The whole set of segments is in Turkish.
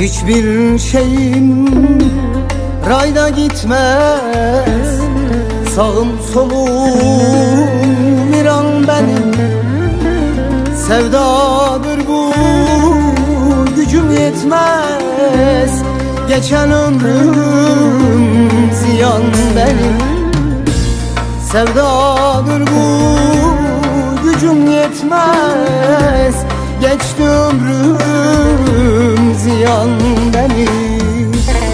Hiçbir şeyim rayda gitmez, sağım solum bir an benim. Sevdadır bu, gücüm yetmez, geçen ömrüm ziyan benim. Sevdadır bu, gücüm yetmez, geçti ömrüm ziyan benim.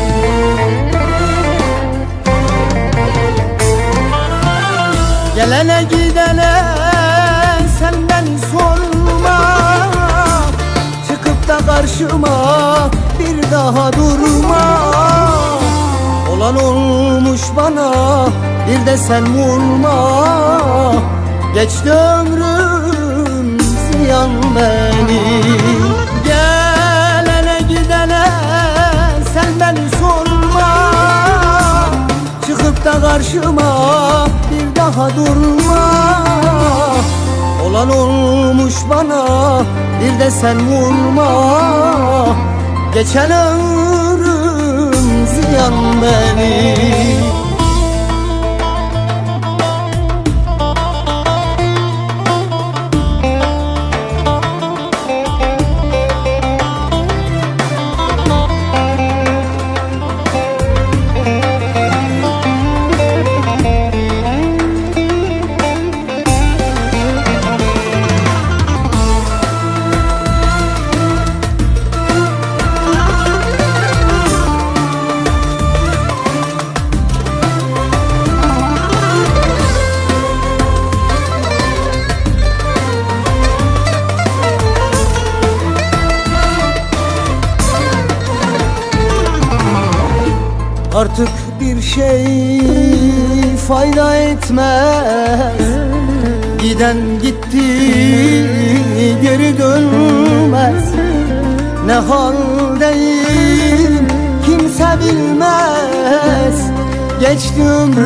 Gelene gidene sen beni sorma, çıkıp da karşıma bir daha durma. Olan olmuş bana, bir de sen vurma, geçti ömrüm ziyan benim. Gelene gidene sen beni sorma, çıkıp da karşıma bir daha durma. Olan olmuş bana, bir de sen vurma, geçen ömrüm ziyan benim. Artık bir şey fayda etmez, giden gitti geri dönmez. Ne haldeyim kimse bilmez, geçti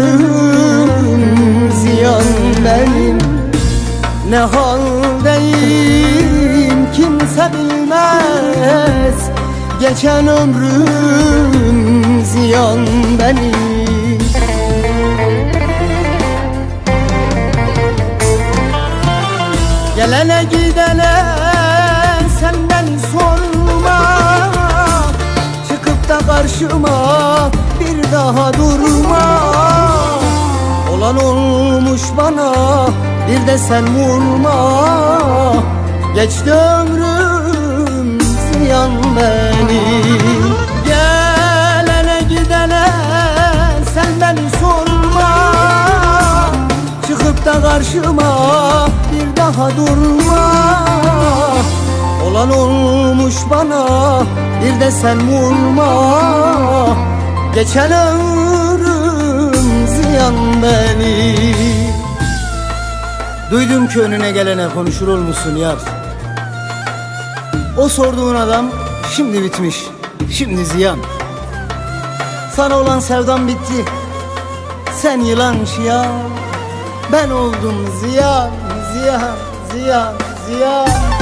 ömrüm ziyan benim. Ne haldeyim kimse bilmez, geçen ömrüm ziyan benim. Gelene gidene sen beni sorma, çıkıp da karşıma bir daha durma. Olan olmuş bana, bir de sen vurma, geçti ömrüm ziyan benim. Gelene gidene sen beni sorma, çıkıp da karşıma bir daha durma. Olan olmuş bana, bir de sen vurma, geçen ömrüm ziyan benim. Duydum ki önüne gelene konuşur olmuşsun yar. O sorduğun adam şimdi bitmiş, şimdi ziyan. Sana olan sevdam bitti, sen yılan şiyan. Ben oldum ziyan, ziyan, ziyan, ziyan.